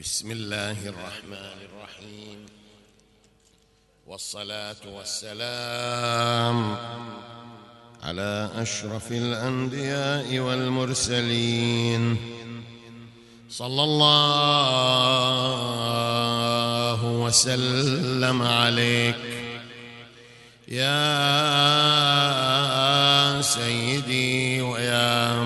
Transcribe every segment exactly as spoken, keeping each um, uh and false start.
بسم الله الرحمن الرحيم، والصلاة والسلام على أشرف الأنبياء والمرسلين، صلى الله وسلم عليك يا سيدي ويا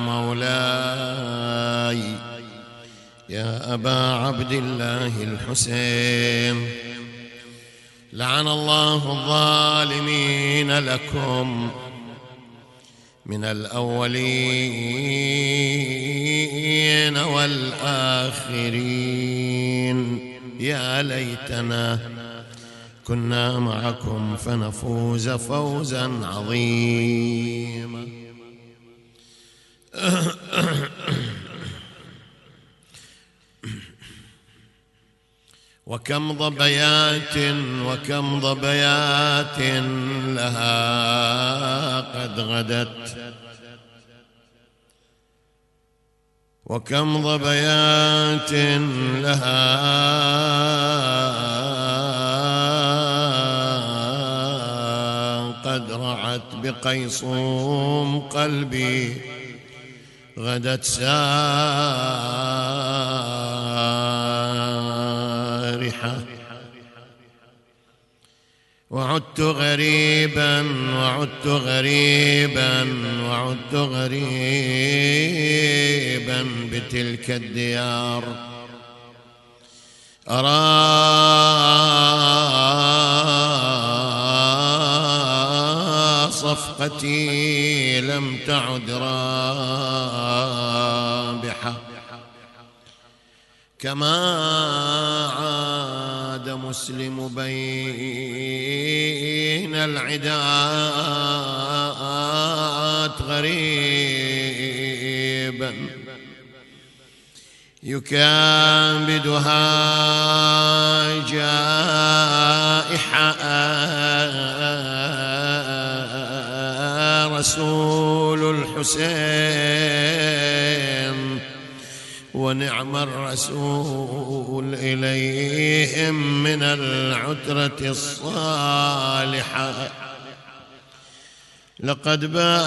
مولاي يا أبا عبد الله الحسين. لعن الله الظالمين لكم من الأولين والآخرين. يا ليتنا كنا معكم فنفوز فوزا عظيما. وكم ضبيات وكم ضبيات لها قد غدت، وكم ضبيات لها قد رعت بقيصوم قلبي غدت سارحة. وعدت غريبا وعدت غريبا وعدت غريبا بتلك الديار، أرى صفقتي لم تعد رابحة، كما عاد مسلم بين العداءات غريبا يكابدها جائحة رسول الحسين، ونعم الرسول إليهم من العترة الصالحة. لقد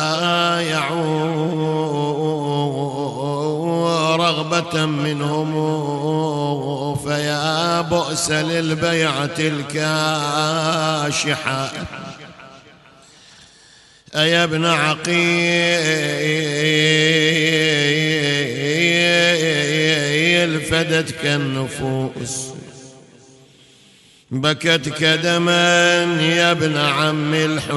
بايعوا رغبة منهم، فيا بؤس للبيعة الكاشحة. أيا ابن عقيل فدتك النفوس، بكتك دما يا ابن عم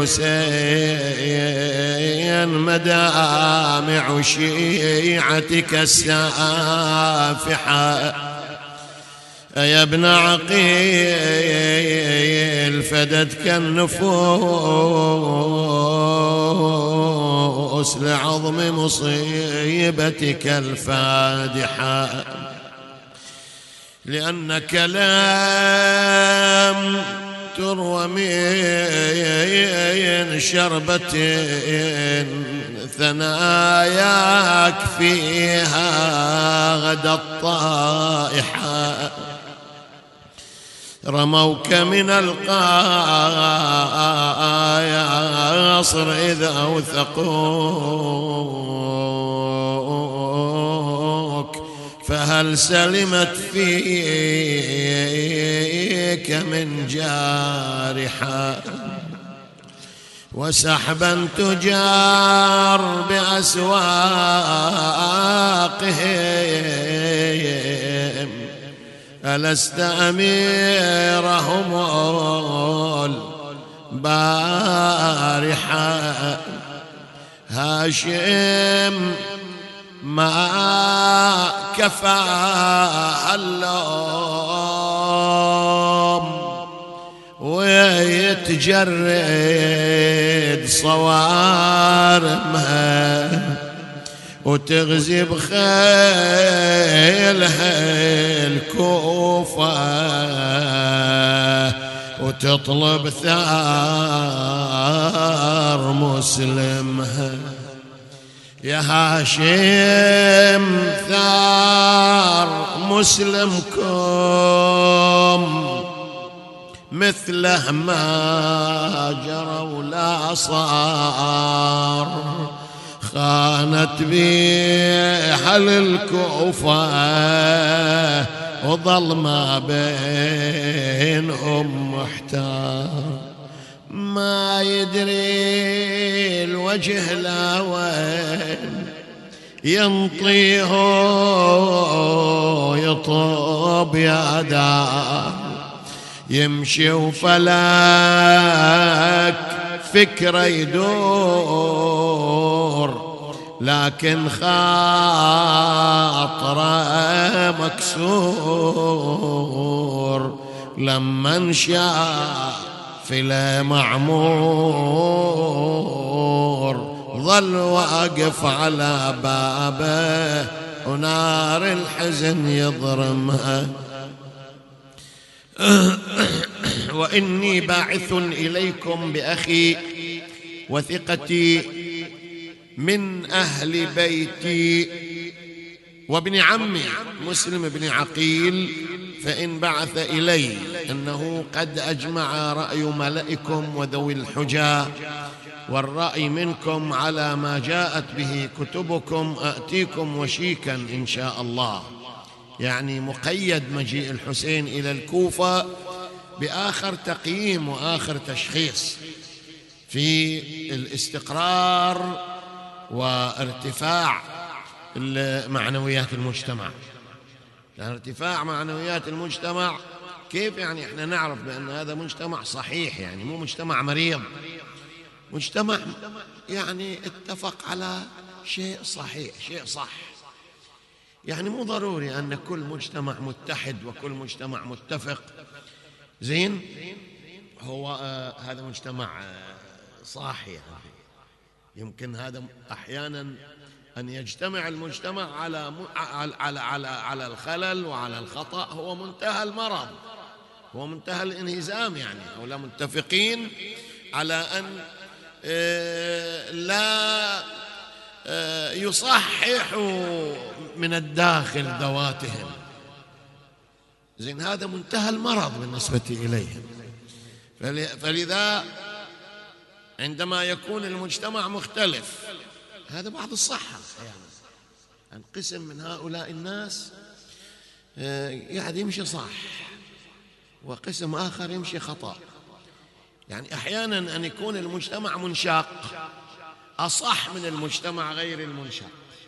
الحسين، مدامع شيعتك السافحة. يا ابن عقيل فدتك النفوس لعظم مصيبتك الفادحة، لأنك لم تروى من شربة ثناياك فيها غدا الطائحة. رموك من القاصر إذا أوثقوك، فهل سلمت فيك من جارحة. وسحبا تجار بأسواقهم، ألست أميرهم البارحة. هاشم ما كفى اللوم، ويتجرد صوارمها، وتغزي بخيلها الكوفة، وتطلب ثار مسلمها. يا هاشم ثار مسلمكم مثله ما جرى ولا صار، خانت بحل الكوفة وظل ما بينهم محتار، ما يدري الوجه لا وين ينطيه يطوب يا دار، يمشي وفلك فكره يدور، لكن خاطره مكسور، لما انشاف في معمور ظل واقف على بابه ونار الحزن يضرمها. وإني باعث إليكم بأخي وثقتي من أهل بيتي وابن عمي مسلم بن عقيل، فإن بعث إلي أنه قد أجمع رأي ملئكم وذوي الحجى والرأي منكم على ما جاءت به كتبكم أأتيكم وشيكا إن شاء الله. يعني مقيد مجيء الحسين إلى الكوفة بآخر تقييم وآخر تشخيص في الاستقرار وارتفاع معنويات المجتمع. لأن ارتفاع معنويات المجتمع كيف يعني احنا نعرف بأن هذا مجتمع صحيح، يعني مو مجتمع مريض، مجتمع يعني اتفق على شيء صحيح، شيء صح. يعني مو ضروري أن كل مجتمع متحد وكل مجتمع متفق. زين، هو آه هذا مجتمع آه صاحي. يمكن هذا أحيانا أن يجتمع المجتمع على على على على, على الخلل وعلى الخطأ، هو منتهى المرض، هو منتهى الانهزام. يعني أو لا متفقين على أن آه لا آه يصححوا من الداخل ذواتهم. زين، هذا منتهى المرض بالنسبة إليهم. فلذا عندما يكون المجتمع مختلف، هذا بعض الصحة يعني قسم من هؤلاء الناس يعني يمشي صح وقسم آخر يمشي خطأ. يعني أحيانا أن يكون المجتمع منشق أصح من المجتمع غير المنشق.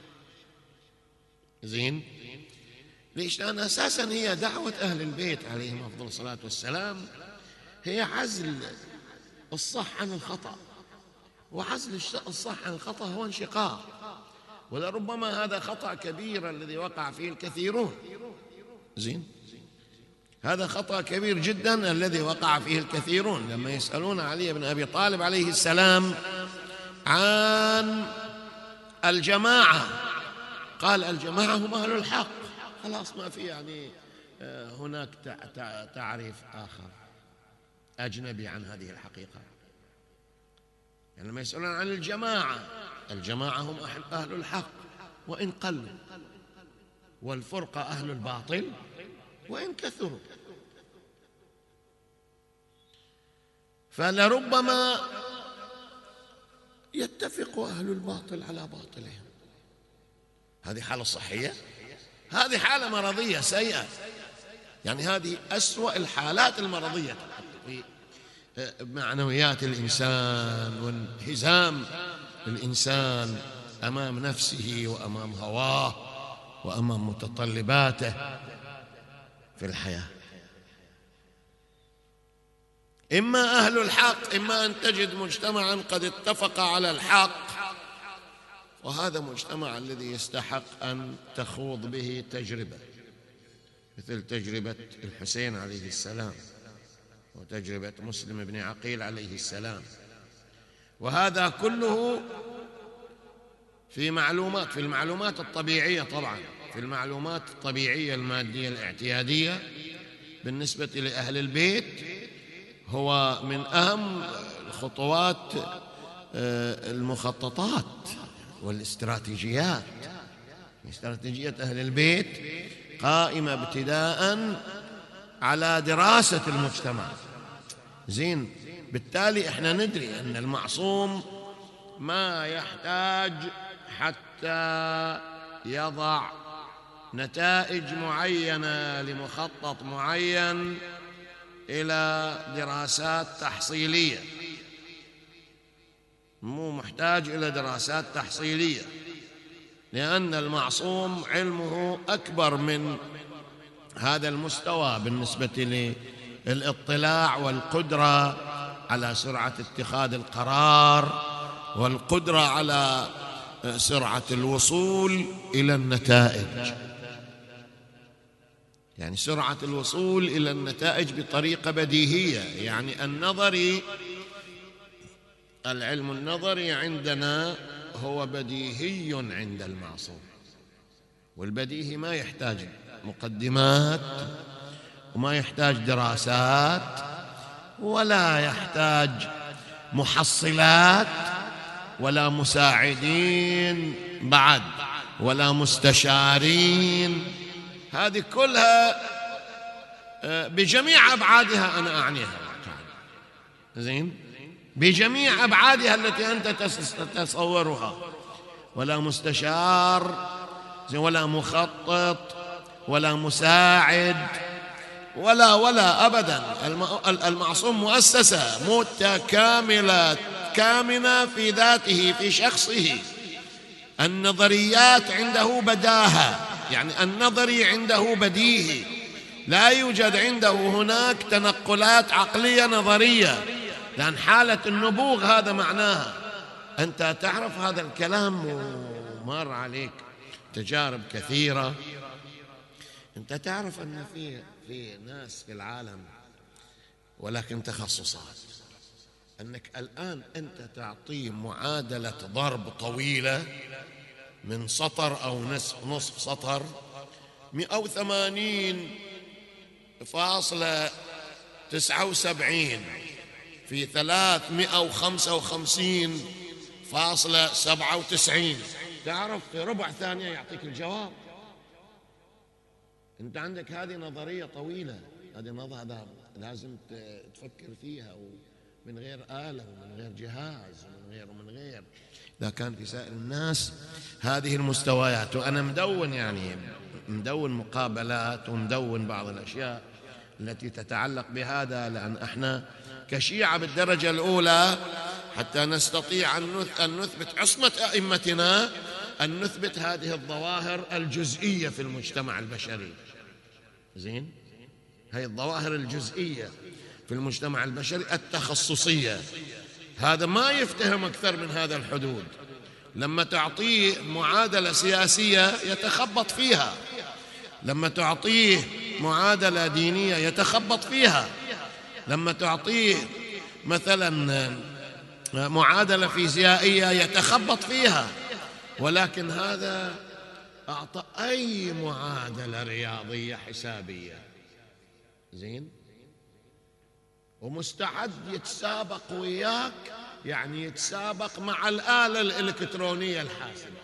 زين، ليش؟ لأن أساسا هي دعوة أهل البيت عليهم أفضل الصلاة والسلام هي عزل الصح عن الخطأ، وعزل الصح عن الخطأ هو انشقاق، ولربما هذا خطأ كبير الذي وقع فيه الكثيرون. زين، هذا خطأ كبير جدا الذي وقع فيه الكثيرون. لما يسألون علي بن أبي طالب عليه السلام عن الجماعة قال الجماعة هم أهل الحق، خلاص ما في يعني هناك تعريف آخر أجنبي عن هذه الحقيقة. يعني لما يسألون عن الجماعة، الجماعة هم أهل الحق وإن قلوا، والفرقة أهل الباطل وإن كثروا. فلربما يتفق أهل الباطل على باطلهم، هذه حالة صحية، هذه حالة مرضية سيئة. يعني هذه أسوأ الحالات المرضية في معنويات الإنسان وانهزام الإنسان أمام نفسه وأمام هواه وأمام متطلباته في الحياة. إما أهل الحق، إما أن تجد مجتمعا قد اتفق على الحق، وهذا مجتمع الذي يستحق أن تخوض به تجربة مثل تجربة الحسين عليه السلام وتجربة مسلم بن عقيل عليه السلام. وهذا كله في معلومات في المعلومات الطبيعية، طبعا في المعلومات الطبيعية المادية الاعتيادية بالنسبة لأهل البيت، هو من أهم الخطوات المخططات والاستراتيجيات. استراتيجية أهل البيت قائمة ابتداء على دراسة المجتمع. زين، بالتالي احنا ندري أن المعصوم ما يحتاج حتى يضع نتائج معينة لمخطط معين إلى دراسات تحصيلية، مو محتاج إلى دراسات تحصيلية، لأن المعصوم علمه أكبر من هذا المستوى بالنسبة للاطلاع والقدرة على سرعة اتخاذ القرار والقدرة على سرعة الوصول إلى النتائج، يعني سرعة الوصول إلى النتائج بطريقة بديهية. يعني النظري، العلم النظري عندنا هو بديهي عند المعصوم، والبديهي ما يحتاج مقدمات وما يحتاج دراسات ولا يحتاج محصلات ولا مساعدين بعد ولا مستشارين. هذه كلها بجميع أبعادها أنا أعنيها، زين، بجميع أبعادها التي أنت تتصورها، ولا مستشار ولا مخطط ولا مساعد ولا ولا أبدا. المعصوم مؤسسة متكاملة كامنة في ذاته في شخصه. النظريات عنده بداهة، يعني النظري عنده بديهي، لا يوجد عنده هناك تنقلات عقلية نظرية، لأن حالة النبوغ هذا معناها. أنت تعرف هذا الكلام ومر عليك تجارب كثيرة. أنت تعرف أن في في ناس في العالم ولكن تخصصات، أنك الآن أنت تعطيه معادلة ضرب طويلة من سطر أو نصف نصف سطر، مئة وثمانين فاصلة تسعة وسبعين في ثلاثمئة وخمسة وخمسين فاصلة سبعة وتسعين، تعرف في ربع ثانية يعطيك الجواب. أنت عندك هذه نظرية طويلة، هذه نظرية لازم تفكر فيها ومن غير آلة ومن غير جهاز ومن غير ومن غير. إذا كان في سائر الناس هذه المستويات، وأنا مدون يعني مدون مقابلات ومدون بعض الأشياء التي تتعلق بهذا، لأن احنا كشيعة بالدرجة الأولى حتى نستطيع أن نثبت عصمة أئمتنا، أن نثبت هذه الظواهر الجزئية في المجتمع البشري. زين، هذه الظواهر الجزئية في المجتمع البشري التخصصية، هذا ما يفتهم أكثر من هذا الحدود. لما تعطيه معادلة سياسية يتخبط فيها، لما تعطيه معادلة دينية يتخبط فيها، لما تعطيه مثلا معادلة فيزيائية يتخبط فيها. ولكن هذا أعطى أي معادلة رياضية حسابية، زين، ومستعد يتسابق وياك، يعني يتسابق مع الآلة الإلكترونية الحاسبة.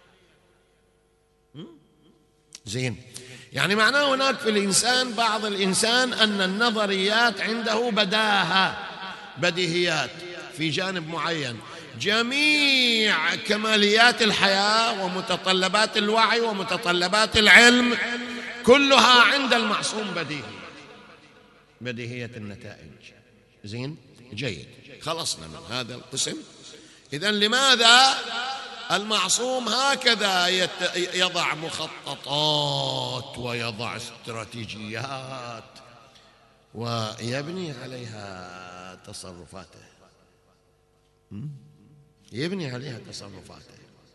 زين، يعني معناه هناك في الإنسان بعض الإنسان أن النظريات عنده بداهة، بديهيات في جانب معين. جميع كماليات الحياة ومتطلبات الوعي ومتطلبات العلم كلها عند المعصوم بديهية، بديهية النتائج. زين، جيد، خلصنا من هذا القسم. إذن لماذا المعصوم هكذا يضع مخططات ويضع استراتيجيات ويبني عليها تصرفاته، يبني عليها تصرفاته؟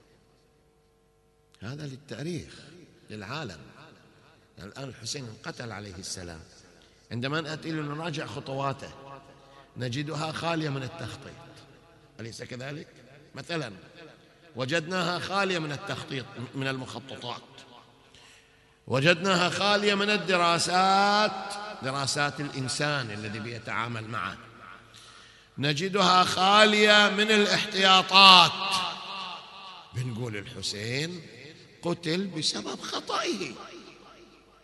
هذا للتاريخ، للعالم. يعني الآن الحسين انقتل عليه السلام، عندما نأتي لنراجع خطواته نجدها خالية من التخطيط، أليس كذلك؟ مثلا وجدناها خالية من التخطيط، من المخططات، وجدناها خالية من الدراسات، دراسات الإنسان الذي بيتعامل معه، نجدها خالية من الاحتياطات. بنقول الحسين قتل بسبب خطئه،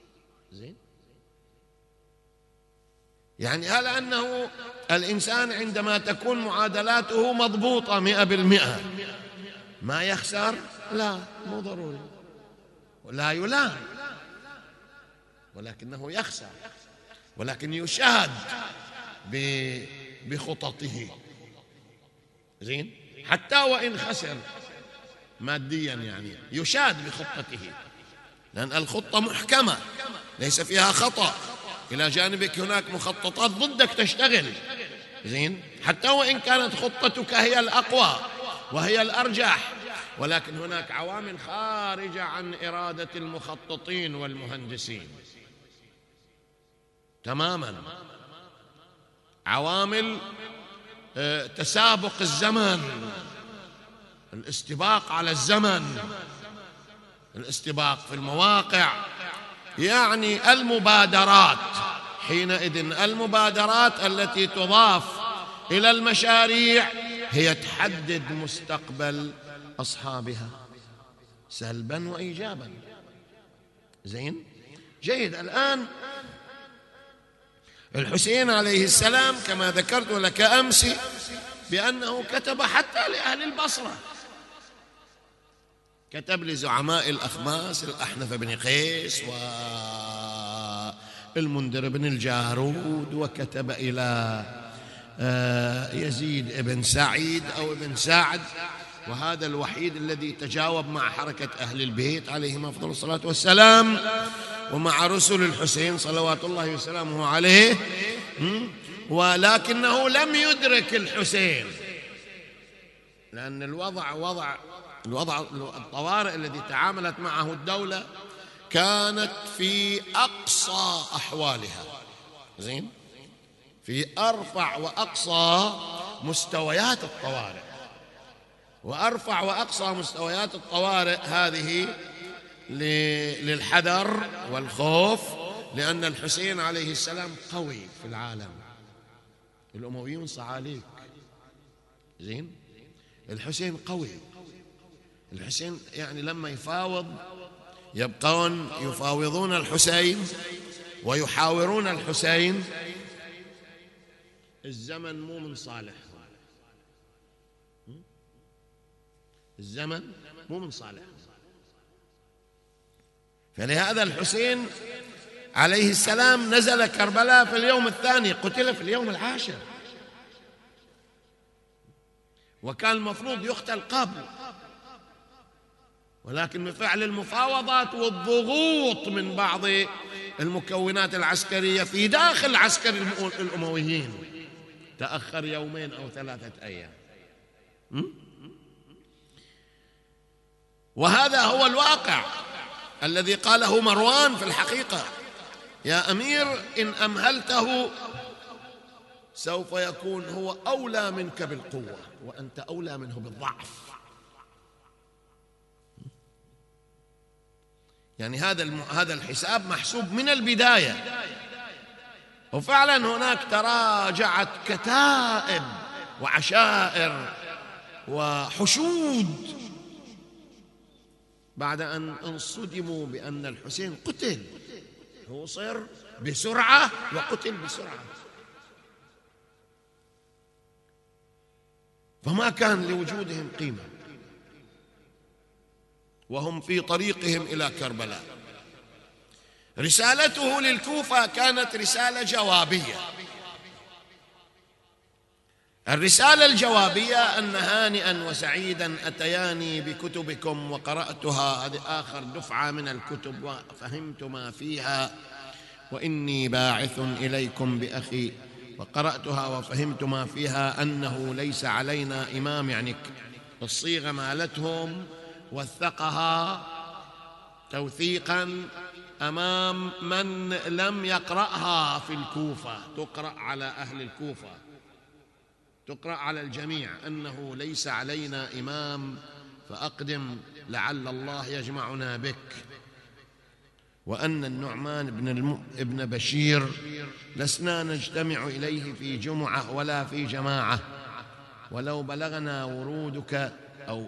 زين، يعني هل أنه الإنسان عندما تكون معادلاته مضبوطة مئة بالمئة ما يخسر؟ لا، مو ضروري، ولا يلام، ولكنه يخسر، ولكن يشاهد بخططه. زين، حتى وإن خسر ماديا يعني يشاد بخطته، لأن الخطة محكمة ليس فيها خطأ، إلى جانبك هناك مخططات ضدك تشتغل. زين، حتى وإن كانت خطتك هي الأقوى وهي الأرجح، ولكن هناك عوامل خارجة عن إرادة المخططين والمهندسين تماما، عوامل تسابق الزمن، الاستباق على الزمن، الاستباق في المواقع، يعني المبادرات. حينئذ المبادرات التي تضاف إلى المشاريع هي تحدد مستقبل أصحابها سلبا وإيجابا. زين، جيد. الآن الحسين عليه السلام كما ذكرت لك أمس بأنه كتب حتى لأهل البصرة، كتب لزعماء الأخماس الأحنف بن قيس والمنذر بن الجارود، وكتب إلى يزيد بن سعيد أو ابن سعد، وهذا الوحيد الذي تجاوب مع حركة أهل البيت عليهم أفضل الصلاة والسلام ومع رسل الحسين صلوات الله وسلامه عليه، ولكنه لم يدرك الحسين، لأن الوضع وضع الوضع الطوارئ الذي تعاملت معه الدولة كانت في أقصى أحوالها. زين، في أرفع وأقصى مستويات الطوارئ، وأرفع وأقصى مستويات الطوارئ هذه للحذر والخوف، لأن الحسين عليه السلام قوي في العالم، الأمويون صعاليك. زين، الحسين قوي، الحسين يعني لما يفاوض يبقون يفاوضون الحسين ويحاورون الحسين، الزمن مو من صالح، الزمن مو من صالح. فلهذا الحسين عليه السلام نزل كربلاء في اليوم الثاني، قتل في اليوم العاشر، وكان المفروض يقتل قبل، ولكن بفعل المفاوضات والضغوط من بعض المكونات العسكرية في داخل عسكر الأمويين تأخر يومين أو ثلاثة أيام. وهذا هو الواقع الذي قاله مروان في الحقيقة: يا أمير إن أمهلته سوف يكون هو أولى منك بالقوة وأنت أولى منه بالضعف. يعني هذا هذا الحساب محسوب من البداية، وفعلا هناك تراجعت كتائب وعشائر وحشود بعد أن انصدموا بأن الحسين قتل، هو صار بسرعة وقتل بسرعة، فما كان لوجودهم قيمة وهم في طريقهم إلى كربلاء. رسالته للكوفة كانت رسالة جوابية. الرسالة الجوابية أن هانئا وسعيدا أتياني بكتبكم وقرأتها، هذه آخر دفعة من الكتب وفهمت ما فيها، وإني باعث إليكم بأخي، وقرأتها وفهمت ما فيها أنه ليس علينا إمام، يعني الصيغة مالتهم وثقها توثيقا أمام من لم يقرأها في الكوفة، تقرأ على أهل الكوفة، تقرأ على الجميع أنه ليس علينا إمام فأقدم لعل الله يجمعنا بك، وأن النعمان بن, الم... ابن بشير لسنا نجتمع إليه في جمعة ولا في جماعة، ولو بلغنا ورودك أو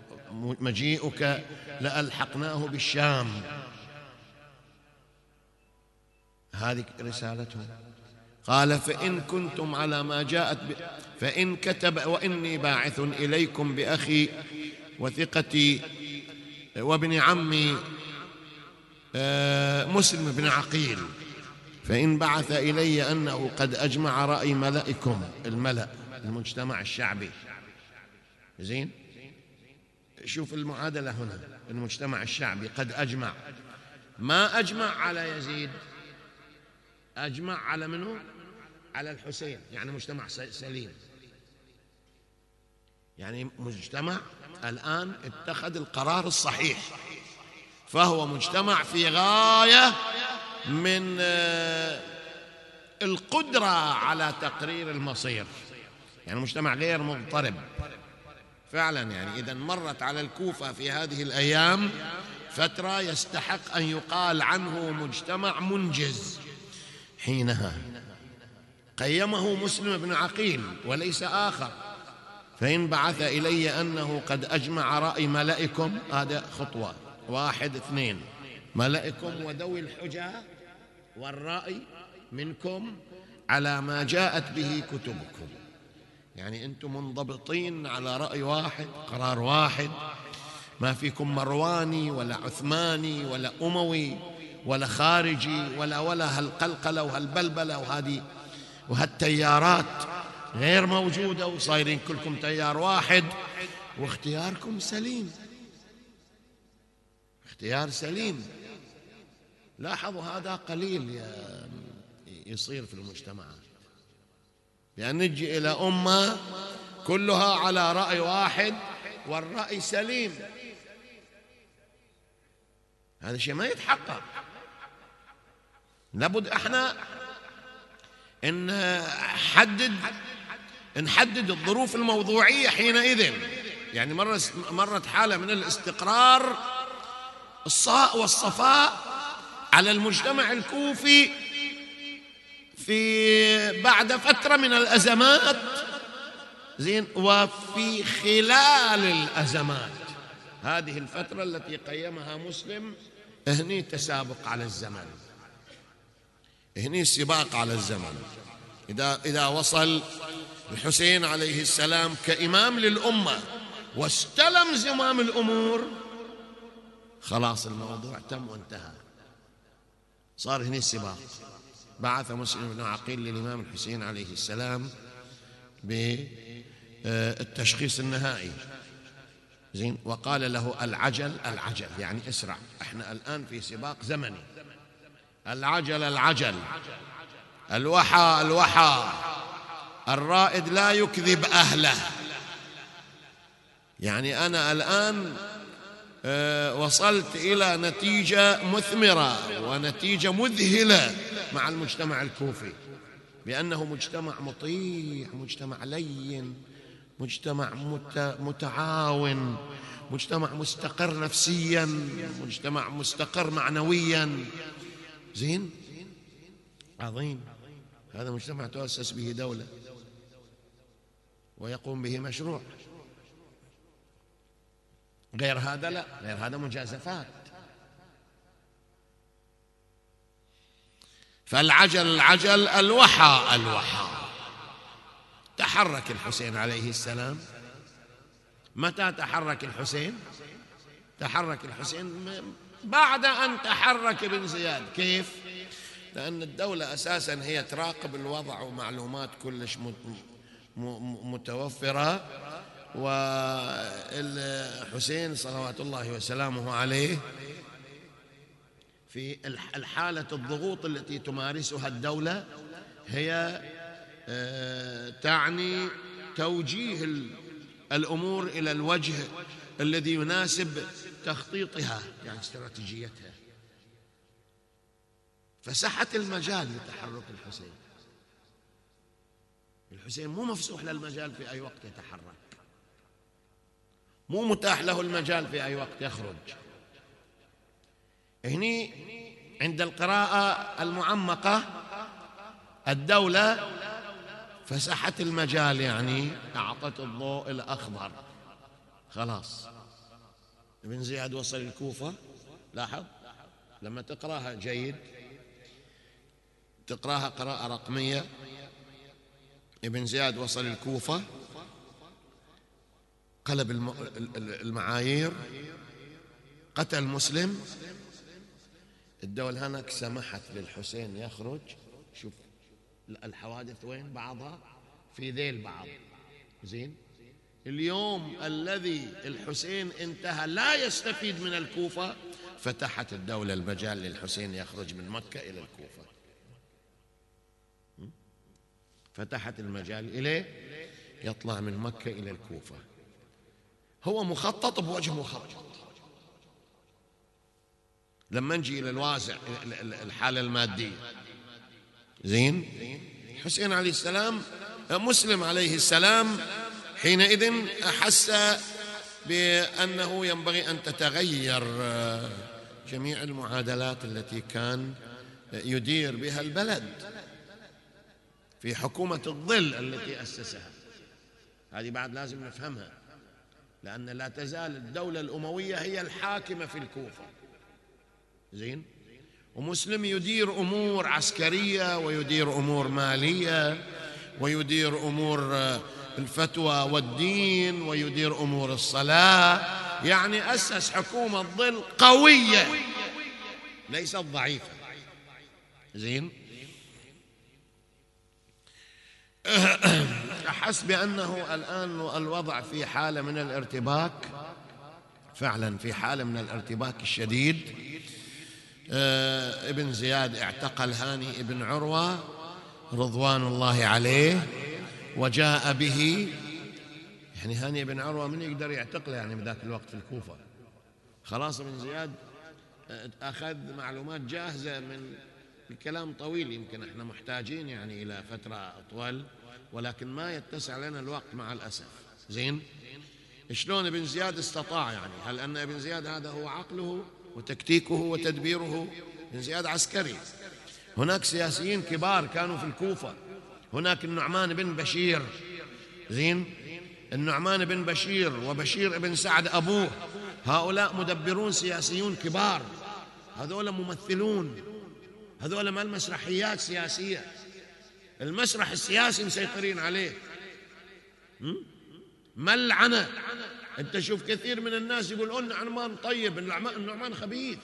مجيئك لألحقناه بالشام. هذه رسالته. قال فإن كنتم على ما جاءت ب... فإن كتب وإني باعث إليكم بأخي وثقتي وابن عمي مسلم بن عقيل، فإن بعث إلي أنه قد أجمع رأي ملئكم، الملأ المجتمع الشعبي. زين، شوف المعادلة هنا، المجتمع الشعبي قد أجمع، ما أجمع على يزيد، أجمع على منه؟ على الحسين، يعني مجتمع سليم، يعني مجتمع الآن اتخذ القرار الصحيح، فهو مجتمع في غاية من القدرة على تقرير المصير، يعني مجتمع غير مضطرب فعلا. يعني إذا مرت على الكوفة في هذه الأيام فترة يستحق أن يقال عنه مجتمع منجز. حينها قيمه مسلم بن عقيل وليس آخر. فإن بعث إلي أنه قد أجمع رأي ملئكم، هذا خطوة واحد. اثنين، ملئكم وذوي الحجة والرأي منكم على ما جاءت به كتبكم، يعني أنتم منضبطين على رأي واحد، قرار واحد، ما فيكم مرواني ولا عثماني ولا أموي ولا خارجي ولا ولا هالقلقلة وهالبلبلة وهذه وهالتيارات غير موجودة، وصايرين كلكم تيار واحد، واختياركم سليم، اختيار سليم. لاحظوا هذا قليل يصير في المجتمعات، لأن يعني نجي إلى أمة كلها على رأي واحد والرأي سليم، هذا شيء ما يتحقق. لابد احنا ان نحدد نحدد الظروف الموضوعية حينئذ. يعني مرت حالة من الاستقرار الصاء والصفاء على المجتمع الكوفي في بعد فترة من الأزمات، زين، وفي خلال الأزمات، هذه الفترة التي قيمها مسلم، هني تسابق على الزمن، هني سباق على الزمن. إذا إذا وصل الحسين عليه السلام كإمام للأمة واستلم زمام الأمور، خلاص الموضوع تم وانتهى، صار هني السباق. بعث مسلم بن عقيل للإمام الحسين عليه السلام بالتشخيص النهائي، زين، وقال له العجل العجل، يعني اسرع، احنا الآن في سباق زمني، العجل العجل، الوحى الوحى، الرائد لا يكذب أهله. يعني أنا الآن وصلت إلى نتيجة مثمرة ونتيجة مذهلة مع المجتمع الكوفي، بأنه مجتمع مطيع، مجتمع لين، مجتمع متعاون، مجتمع مستقر نفسيا، مجتمع مستقر معنويا. زين، عظيم، هذا مجتمع تؤسس به دولة ويقوم به مشروع. غير هذا لا، غير هذا مجازفات. فالعجل العجل، الوحى الوحى. تحرك الحسين عليه السلام. متى تحرك الحسين؟ تحرك الحسين بعد أن تحرك ابن زياد. كيف؟ لأن الدولة أساسا هي تراقب الوضع ومعلومات كلش متوفرة، والحسين صلوات الله وسلامه عليه في الحالة الضغوط التي تمارسها الدولة هي تعني توجيه الأمور إلى الوجه الذي يناسب تخطيطها، يعني استراتيجيتها، فسحت المجال لتحرك الحسين. الحسين مو مفسوح للمجال في أي وقت يتحرك، مو متاح له المجال في أي وقت يخرج. هني عند القراءة المعمقة الدولة فسحت المجال، يعني أعطت الضوء الأخضر، خلاص. ابن زياد وصل الكوفة، لاحظ لما تقرأها جيد، تقراها قراءة رقمية. ابن زياد وصل الكوفة، قلب المعايير، قتل مسلم. الدولة هناك سمحت للحسين يخرج. شوف الحوادث وين بعضها في ذيل بعض. زين، اليوم الذي الحسين انتهى لا يستفيد من الكوفة، فتحت الدولة المجال للحسين يخرج من مكة إلى الكوفة، فتحت المجال إليه يطلع من مكة إلى الكوفة. هو مخطط بوجه مخطط. لما نجي إلى الوازع الحالة المادية، زين، حسين عليه السلام مسلم عليه السلام حينئذ أحس بأنه ينبغي أن تتغير جميع المعادلات التي كان يدير بها البلد في حكومة الظل التي أسسها. هذه بعد لازم نفهمها، لأن لا تزال الدولة الأموية هي الحاكمة في الكوفة. زين، ومسلم يدير أمور عسكرية ويدير أمور مالية ويدير أمور الفتوى والدين ويدير أمور الصلاة. يعني أسس حكومة ظل قوية ليست ضعيفة. زين، أحس بأنه الآن الوضع في حالة من الارتباك، فعلا في حالة من الارتباك الشديد. آه ابن زياد اعتقل هاني ابن عروة رضوان الله عليه وجاء به. يعني هاني ابن عروة من يقدر يعتقله يعني بذاك الوقت في الكوفة؟ خلاص ابن زياد أخذ معلومات جاهزة من الكلام طويل، يمكن احنا محتاجين يعني إلى فترة أطول، ولكن ما يتسع لنا الوقت مع الأسف. زين، شلون ابن زياد استطاع؟ يعني هل أن ابن زياد هذا هو عقله وتكتيكه وتدبيره؟ ابن زياد عسكري. هناك سياسيين كبار كانوا في الكوفة. هناك النعمان بن بشير، زين، النعمان بن بشير وبشير ابن سعد أبوه، هؤلاء مدبرون سياسيون كبار، هذول ممثلون، هذول ما المسرحيات سياسية، المسرح السياسي مسيطرين عليه. ملعنة. انت شوف كثير من الناس يقولون النعمان طيب، النعمان خبيث.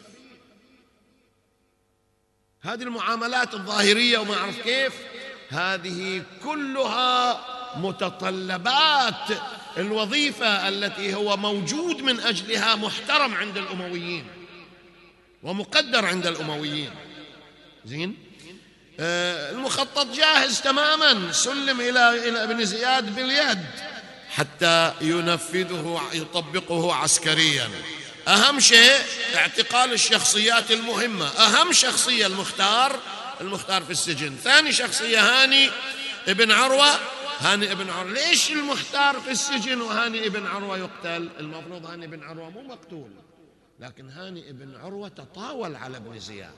هذه المعاملات الظاهرية وما أعرف كيف، هذه كلها متطلبات الوظيفة التي هو موجود من أجلها، محترم عند الأمويين ومقدر عند الأمويين. زين، آه المخطط جاهز تماما، سلم إلى إلى ابن زياد باليد حتى ينفذه يطبقه عسكريا. أهم شيء اعتقال الشخصيات المهمة. أهم شخصية المختار، المختار في السجن. ثاني شخصية هاني ابن عروة. هاني ابن عروة، ليش المختار في السجن وهاني ابن عروة يقتل؟ المفروض هاني ابن عروة مو مقتول، لكن هاني ابن عروة تطاول على ابن زياد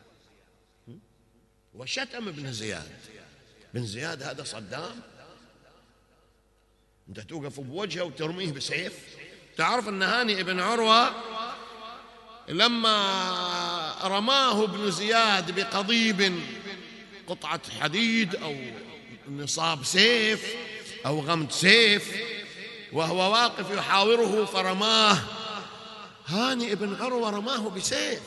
وشتم ابن زياد. ابن زياد هذا صدام، انت توقف بوجهه وترميه بسيف؟ تعرف ان هاني ابن عروة لما رماه ابن زياد بقضيب، قطعة حديد او نصاب سيف او غمد سيف، وهو واقف يحاوره فرماه، هاني ابن عروة رماه بسيف،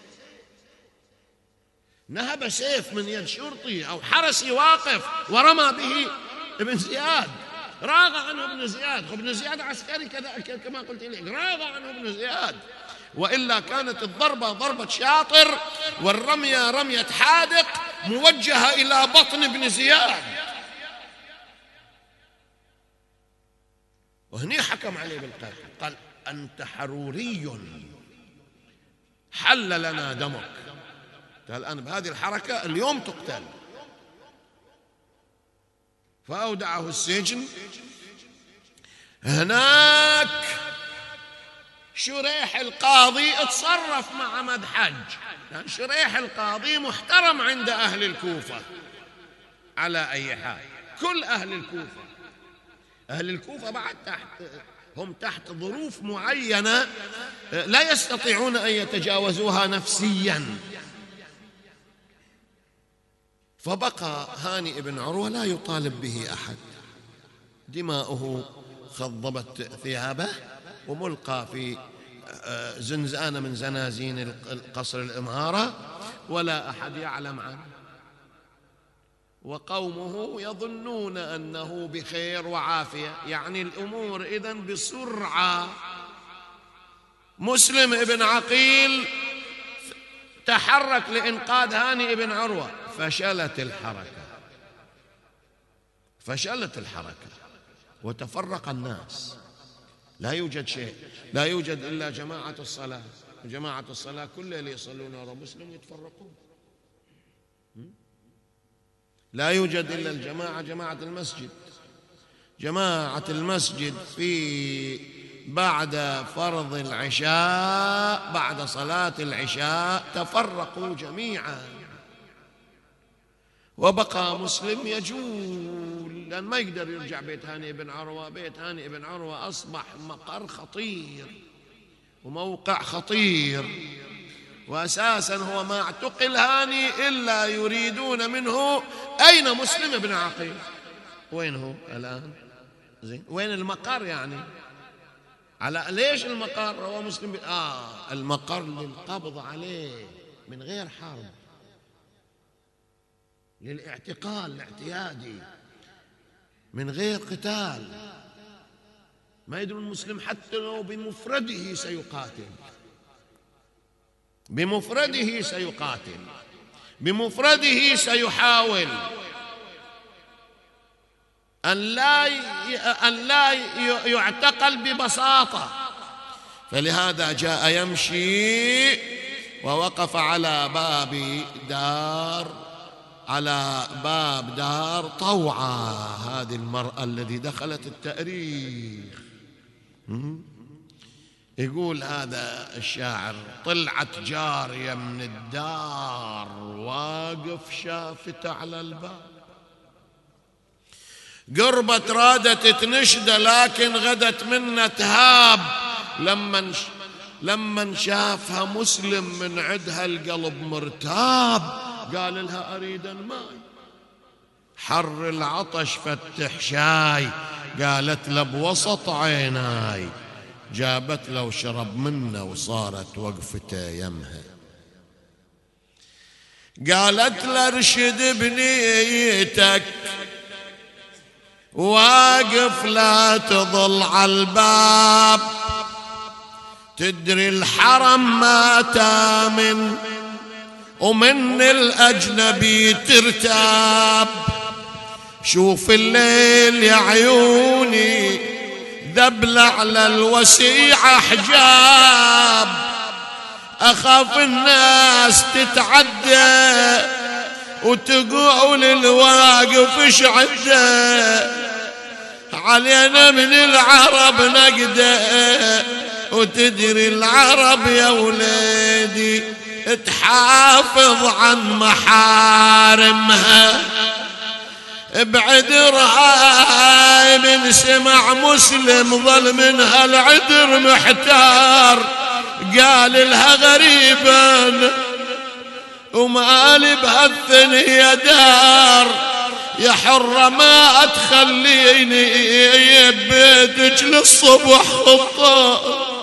نهب سيف من يد شرطي أو حرسي واقف ورمى به ابن زياد. راغ عنه ابن زياد، ابن زياد عسكري كذا كما قلت لك، راغ عنه ابن زياد، وإلا كانت الضربة ضربة شاطر والرمية رمية حادق موجهة إلى بطن ابن زياد. وهني حكم عليه بالقتل، قال أنت حروري حل لنا دمك، الآن بهذه الحركة اليوم تقتل. فأودعه السجن. هناك شريح القاضي اتصرف مع مدحج، يعني شريح القاضي محترم عند أهل الكوفة على أي حال، كل أهل الكوفة. أهل الكوفة بعد تحت هم تحت ظروف معينة لا يستطيعون أن يتجاوزوها نفسيا، فبقى هاني بن عروة لا يطالب به أحد، دماؤه خضبت ثيابه وملقى في زنزانة من زنازين قصر الإمارة ولا أحد يعلم عنه، وقومه يظنون أنه بخير وعافية. يعني الأمور إذن بسرعة. مسلم بن عقيل تحرك لإنقاذ هاني بن عروة، فشلت الحركة فشلت الحركة وتفرق الناس، لا يوجد شيء، لا يوجد إلا جماعة الصلاة، وجماعة الصلاة كل اللي يصلون وراء مسلم يتفرقون. لا يوجد إلا الجماعة، جماعة المسجد. جماعة المسجد في بعد فرض العشاء، بعد صلاة العشاء تفرقوا جميعا، وبقى مسلم يجول، لأن ما يقدر يرجع بيت هاني بن عروة. بيت هاني بن عروة أصبح مقر خطير وموقع خطير، وأساسا هو ما اعتقل هاني إلا يريدون منه أين مسلم بن عقيل، وين هو الآن؟ زين، وين المقر يعني؟ على ليش المقر؟ هو مسلم ب... آه المقر للقبض عليه من غير حرب، للاعتقال الاعتيادي من غير قتال. ما يدري المسلم حتى لو بمفرده سيقاتل، بمفرده سيقاتل، بمفرده سيحاول أن لا أن لا يعتقل ببساطة. فلهذا جاء يمشي ووقف على باب دار على باب دار طوعة، هذه المرأة التي دخلت التاريخ. يقول هذا الشاعر: طلعت جارية من الدار واقف شافت على الباب، قربت رادت تنشد لكن غدت منه تهاب. لما لما شافها مسلم من عدها القلب مرتاب، قال لها أريد الماء، حر العطش فتح شاي، قالت له بوسط عيناي، جابت له وشرب منه وصارت وقفته يمها. قالت له ارشد بنيتك واقف لا تظل على الباب، تدري الحرم ما تامن ومن الأجنبي ترتاب. شوف الليل يا عيوني ذبل على الوسيع حجاب، أخاف الناس تتعدى وتقول الواقف شعده، علينا من العرب نقده، وتدري العرب يا وليدي تحافظ عن محارمها. ابعد رهاي من سمع مسلم ظل من هالعذر محتار، قال لها غريبا ومالي بهالثنية دار، يا حرة ما تخليني بيتك للصبح خطار.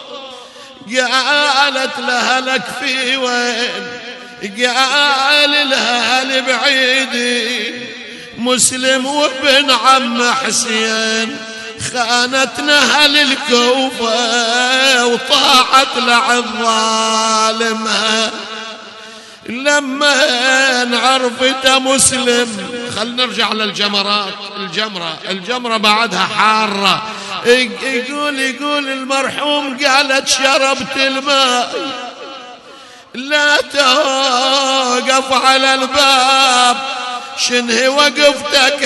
قالت لها لك في وين؟ قال لها لبعيدي مسلم وابن عم حسين، خانتنا اهل الكوفة وطاعت لعظالمها. لما عرفت مسلم، خل نرجع للجمرات. الجمرة الجمرة بعدها حارة. يقول يقول المرحوم قالت شربت الماء لا توقف على الباب، شنهي وقفتك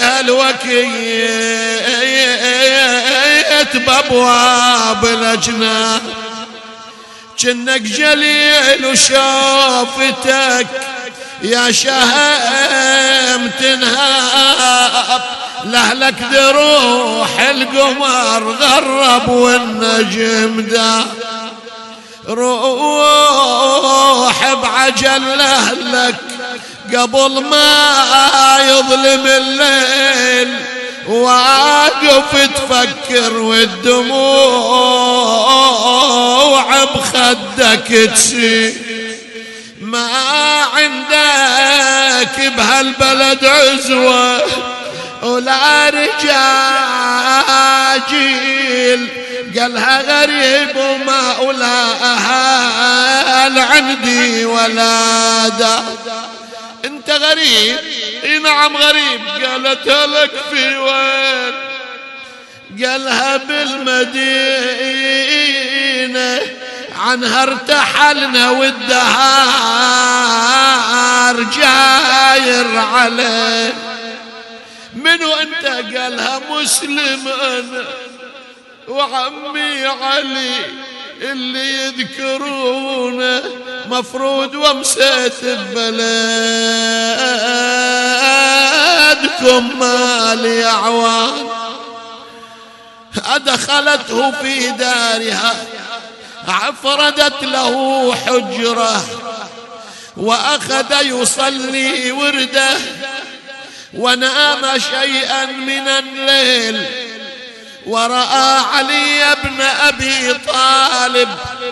هالوكيت بابواب الأجناب، جنك جليل وشوفتك يا شهم تنهاب، لهلك دروح القمر غرب والنجم دا، روح بعجل لهلك قبل ما يظلم الليل واقف تفكر والدموع بخدك تسيل. ما عندك بهالبلد عزوة ولا رجاجيل، قالها غريب وما ولا أهل عندي ولا دا. انت غريب؟ اي نعم غريب. قالت لك في وين؟ قالها بالمدينة، عنها ارتحلنا والدهار جاير عليه. منو انت؟ قالها مسلم انا وعمي علي اللي يذكرونه، مفروض ومسيت ببلدكم مالي اعوان. أدخلته في دارها، عفردت له حجرة، وأخذ يصلي ورده، ونام شيئا من الليل، ورأى علي بن أبي طالب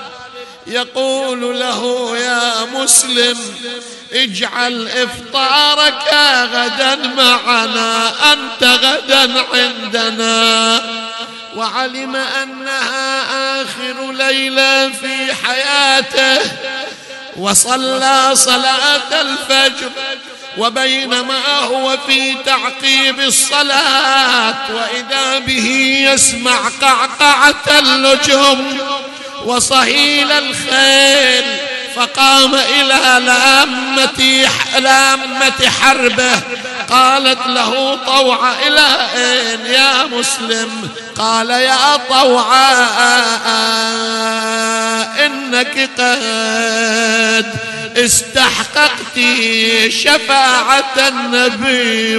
يقول له يا مسلم اجعل إفطارك غدا معنا، أنت غدا عندنا. وعلم أنها آخر ليلة في حياته، وصلى صلاة الفجر، وبينما هو في تعقيب الصلاة وإذا به يسمع قعقعة اللجم وصهيل الخيل، فقام إلى لامة لامة حربه. قالت له طوعة إلى أين يا مسلم؟ قال يا طوعة إنك قد استحققت شفاعة النبي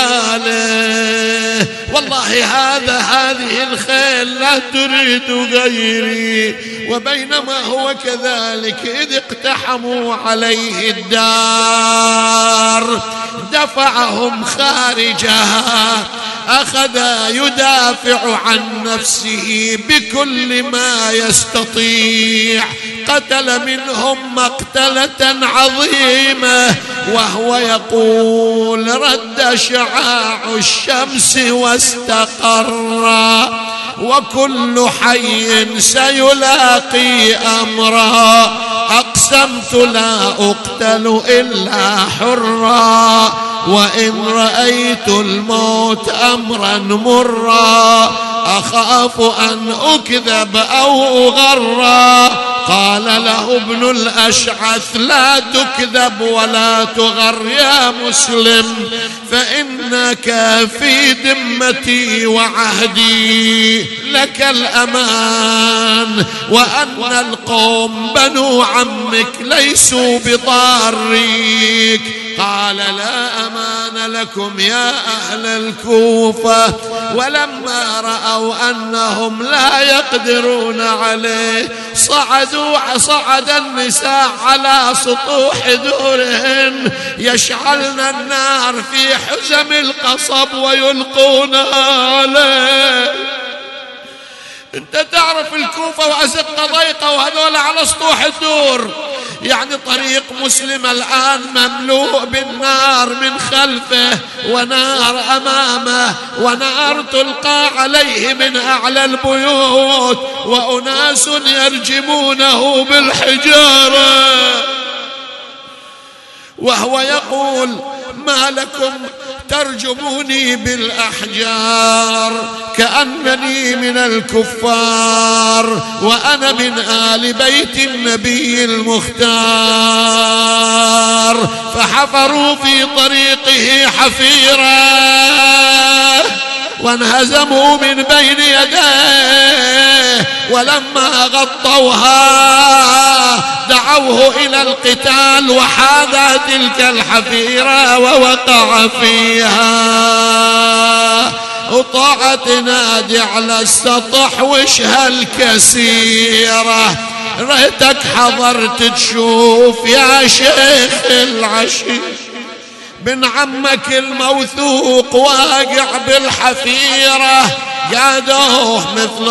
وآله، والله هذا هذه الخيل لا تريد غيري. وبينما هو كذلك إذ اقتحموا عليه الدار دفعهم خارجها، أخذ يدافع عن نفسه بكل ما يستطيع، قتل منهم مقتلة عظيمة، وهو يقول رد شعاع الشمس واستقر، وكل حي سيلاقي أمرا، أقسمت لا أقتل إلا حرا، وإن رأيت الموت أمرا مرا أخاف أن أكذب أو أغرى. قال له ابن الأشعث لا تكذب ولا تغر يا مسلم، فإنك في ذمتي وعهدي لك الأمان، وأن القوم بنو عمك ليسوا بضاريك. قال لا أمان لكم يا أهل الكوفة. ولما رأوا أنهم لا يقدرون عليه صعدوا صعد النساء على سطوح دورهن يشعلن النار في حزم القصب ويلقونها عليه. انت تعرف الكوفة وأزقة ضيقة وهذول على سطوح الدور، يعني طريق مسلم الآن مملوء بالنار من خلفه ونار أمامه، ونار تلقى عليه من أعلى البيوت، وأناس يرجمونه بالحجارة، وهو يقول ما لكم ترجموني بالأحجار كأنني من الكفار، وأنا من آل بيت النبي المختار. فحفروا في طريقه حفيرا وانهزموا من بين يديه، ولما غطوها دعوه إلى القتال، وحاذى تلك الحفيرة ووقع فيها، وطاعت نادي على السطح وش هالكسيرة، ريتك حضرت تشوف يا شيخ العشير. بن عمك الموثوق واقع بالحفيرة، قادوه مثل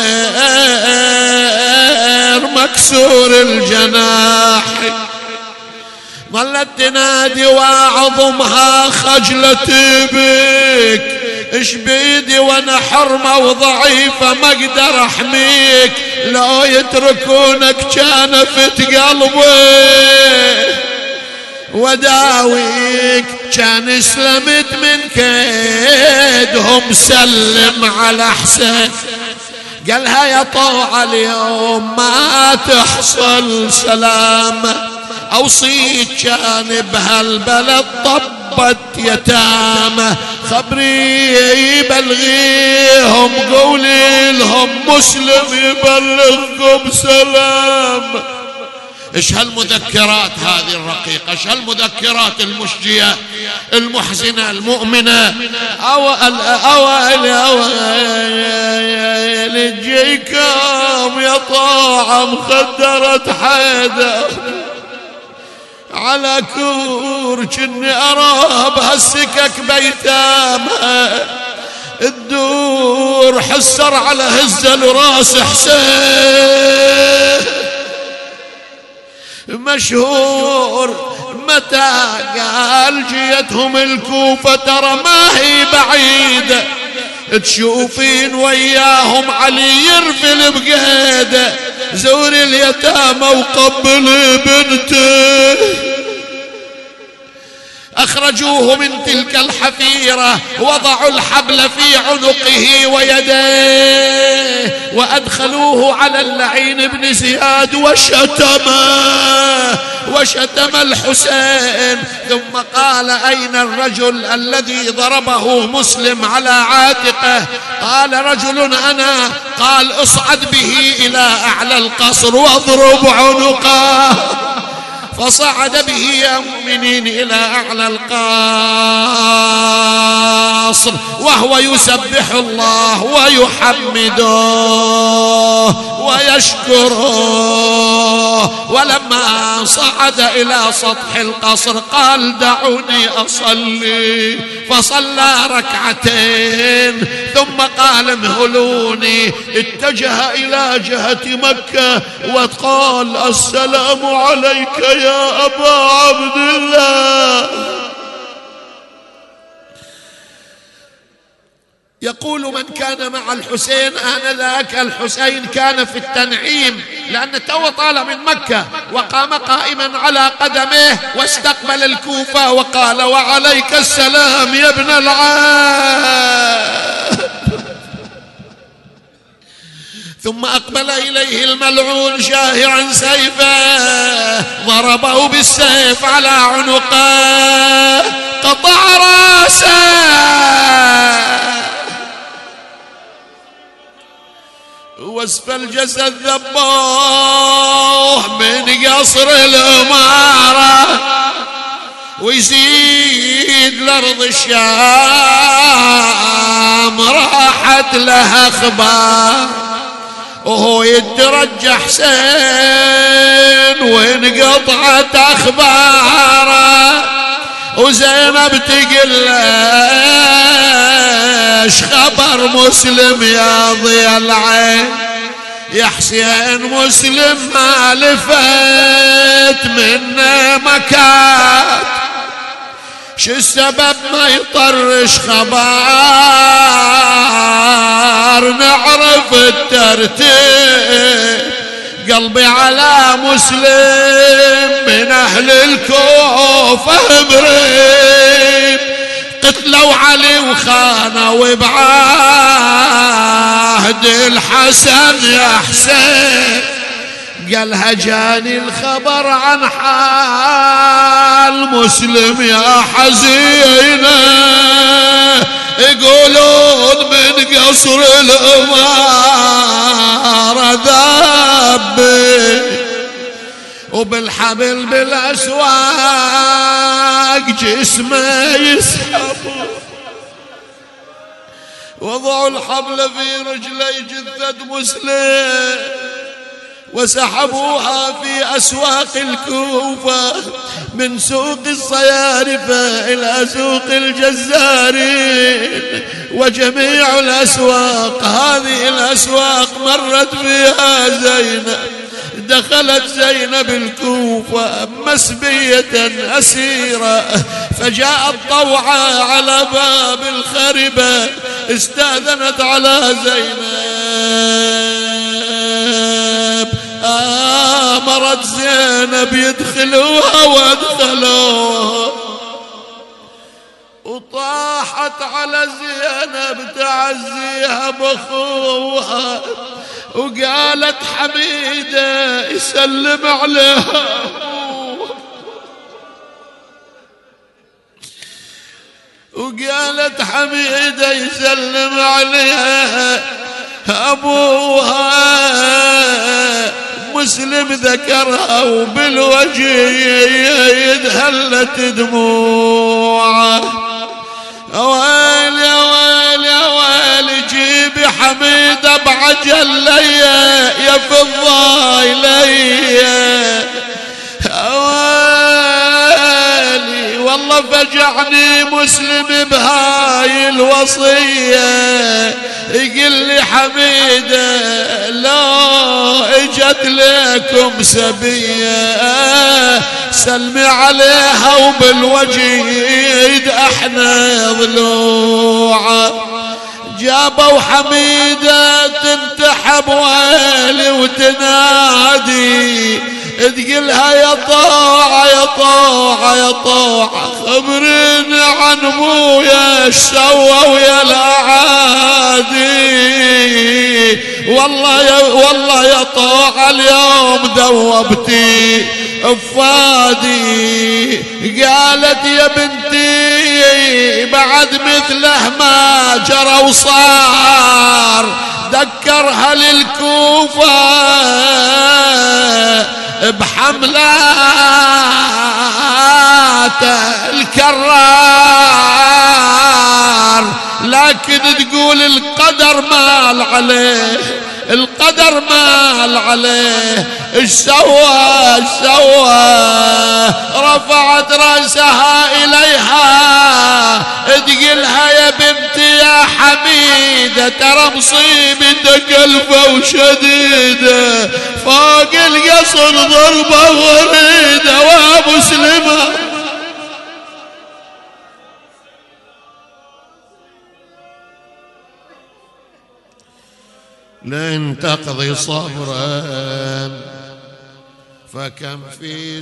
الطير مكسور الجناح. ظلت تنادي واعظمها خجلتي بك، اش بيدي وانا حرمة وضعيفة ما اقدر احميك، لو يتركونك كانفت قلبي وداويك، كان اسلمت من كيدهم سلم على حسين. قالها يا طوع اليوم ما تحصل سلام، اوصيك كان بهالبلد طبت يتامى، خبري بلغيهم قولي لهم مسلم يبلغكم سلام. ايش هالمذكرات هذه الرقيقة، ايش هالمذكرات المشجية المحزنة المؤمنة. اوائل اوائل اوائل تجيكم يا طاعة مخدرة حيدر على كور، جني ارى بهالسكك بيتامها الدور، حسر على هزل راس حسين مشهور. متى قال جيتهم الكوفة ترى ما هي بعيدة، تشوفين وياهم علي يرفل بقيده، زور اليتامى وقبل بنته. أخرجوه من تلك الحفيرة، وضعوا الحبل في عنقه ويديه، وأدخلوه على اللعين بن زياد وشتمه وشتم الحسين. ثم قال أين الرجل الذي ضربه مسلم على عاتقه؟ قال رجل أنا. قال اصعد به إلى أعلى القصر واضرب عنقه. فصعد به يا مؤمنين إلى أعلى القصر وهو يسبح الله ويحمده ويشكره. ولما صعد إلى سطح القصر قال دعوني أصلي، فصلى ركعتين ثم قال امهلوني. اتجه إلى جهة مكة وقال السلام عليك يا يا أبا عبد الله. يقول من كان مع الحسين آنذاك، الحسين كان في التنعيم لأن تو طالع من مكة، وقام قائما على قدميه واستقبل الكوفة وقال وعليك السلام يا ابن العاب. ثم أقبل إليه الملعون شاهرا سيفه، ضربه بالسيف على عنقه قطع راسه. واسفل الجسد ذبوه من قصر الأمارة، ويزيد لأرض الشام راحت لها أخبار، وهو يترجى حسين وانقطعت أخباره. وزينب تقول ليش خبر مسلم يا ضي العين؟ يا حسين مسلم ما لفت منه مكان، شو السبب ما يطرش خبر نعرف الترتيب. قلبي على مسلم من أهل الكوفة مريب، قتلوا علي وخانوا بعهد الحسن يا حسين. قال هجاني الخبر عن حال مسلم يا حزينة، يقولون من قصر الأمارة ذابي، وبالحبل بالأسواق جسمه يسحب. وضعوا الحبل في رجلي جثة مسلم، وسحبوها في أسواق الكوفة من سوق الصيارفة إلى سوق الجزارين وجميع الأسواق. هذه الأسواق مرت فيها زينب. دخلت زينب الكوفة مسبية أسيرة، فجاءت طوعة على باب الخربة، استأذنت على زينب، آمرت زينب يدخلوها وادخلوها، وطاحت على زينب تعزيها بأخوها، وقالت حميدة يسلم عليها، وقالت حميدة يسلم عليها أبوها. مسلم ذكرها وبالوجه يدهلت دموعه. ويلي ويلي ويلي جيبي حميدة بعجل ليا يا فضاي ليا. ويلي والله فجعني مسلم بهاي الوصية، يقول لي حميدة لو اجت لكم سبية سلمي عليها وبالوجه احنا ضلوعة. جابوا حميدة تنتحب ويلي وتنادي تقلها يا طوعة يا طوعة يا طوعة خبريني عن ابويا ايش سوى ويا الاعادي. والله يا والله يا طوعة اليوم ذوبتي افادي. قالت يا بنتي بعد مثله ما جرى وصار، ذكرها للكوفة بحملاته الكرار، لكن تقول القدر مال عليه، القدر مال عليه. ايش سوى ايش سوى؟ رفعت رأسها إليها تقلها يا بنتي يا حميدة ترى مصيبتك ألفة وشديدة، فوق القصر ضربة وريدة ومسلمة. لن تقضي صبرا فكم في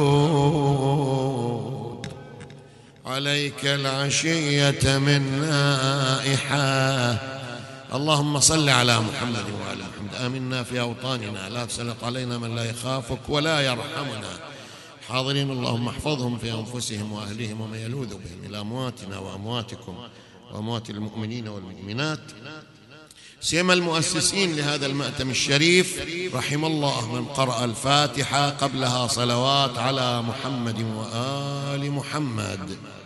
زرود، عليك العشية من نائحة. اللهم صل على محمد وعلى محمد. آمنا في أوطاننا، لا تسلط علينا من لا يخافك ولا يرحمنا. حاضرين اللهم احفظهم في أنفسهم وأهلهم ومن يلوذ بهم، إلى أمواتنا وأمواتكم وأموات المؤمنين والمؤمنات، سيما المؤسسين لهذا المأتم الشريف. رحم الله من قرأ الفاتحة قبلها صلوات على محمد وآل محمد.